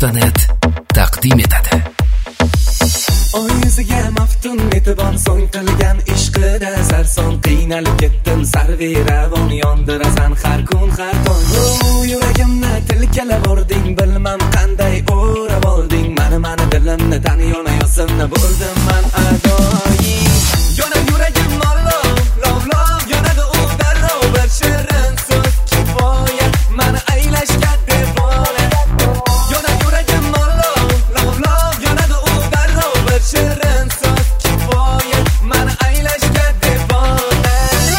uzhits.net taqdim etadi. Oy yuziga maftun e'tibor so'ng qilgan ishqida sarson qiynalib ketdim sarviravon yondirasan har kun har tong. Yuragimni tilkalab ording bilmam qanday o'rab olding mani dilimni taniy olmay yo'sinni bo'ldim man adoying. Yonib yuragim lov yonadi u darrov bir shirin so'z kifoya mani aylashga devona. Yonib yuragim lov yonadi u darrov bir shirin so'z kifoya mani aylashga devona.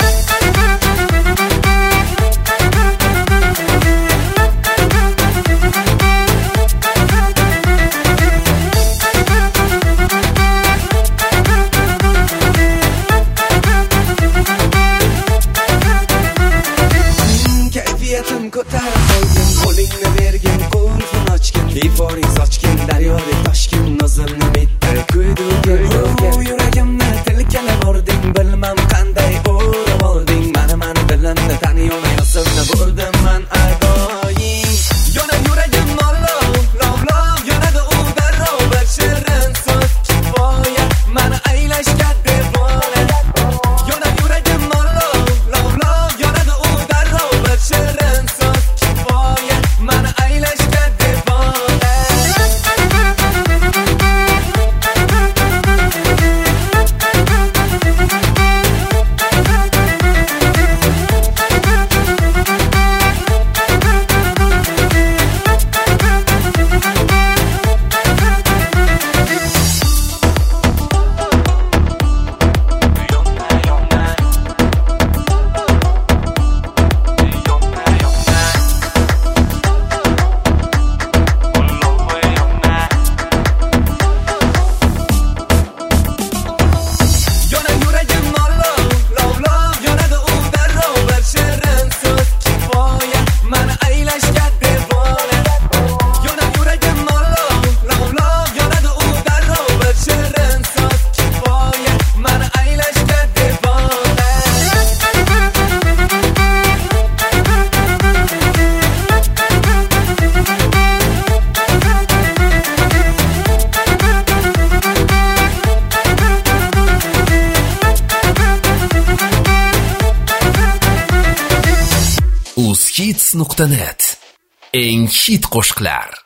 Kayfiyatim ko'tarib qo'ygin, qo'lingni bergin, qulfini ochgin, iforing sochgin, daryodek toshgin, nozimni bitta kuydugin. Yuragimni tilkalab ording, bilmam qanday o'rab olding, mani dilimni taniy olmay yo'sinni bo'ldim man adoying. Yonib yuragim lov yonadi u darrov bir shirin so'z kifoya mani aylashga devona. Yonib yuragim lov yonadi u darrov bir shirin so'z kifoya mani aylashga devona. uzhits.net eng hit qo'shiqlar.